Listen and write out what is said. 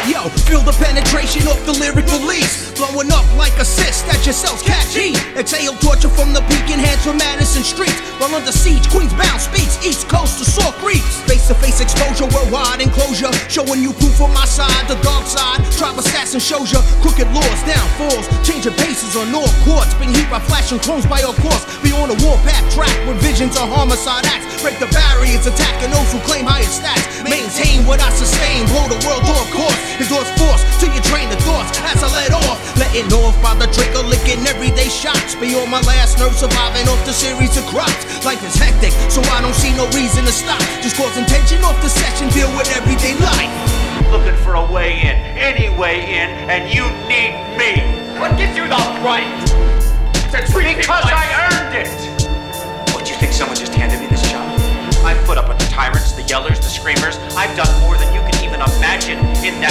Yo, feel the penetration off the lyric release, blowing up like a cyst that your cells catch heat. Exhale torture from the peak, enhanced from Madison streets. While under siege, Queens bound speaks, East Coast to Saw Creeks. Face-to-face exposure, worldwide enclosure, showing you proof on my side, the dark side. Tribe assassin shows you crooked laws, downfalls, changing paces on all courts. Being heat by flashing clones by all course. Be on a warpath track with visions of homicide acts. Break the barriers, attacking those who claim higher stats. Maintain what I sustain, blow the world off course. His doors force till you train the thoughts as I let off. Letting off by the trigger, licking everyday shots. Be on my last nerve, surviving off the series of crops. Life is hectic, so I don't see no reason to stop. Just causing tension off the session, deal with everyday life. Looking for a way in, any way in, and you need me. What gives you the right to treat me? Because I earned it. What, do you think someone just handed me this job? I've put up with the tyrants, the yellers, the screamers. I've done more than you can even imagine in that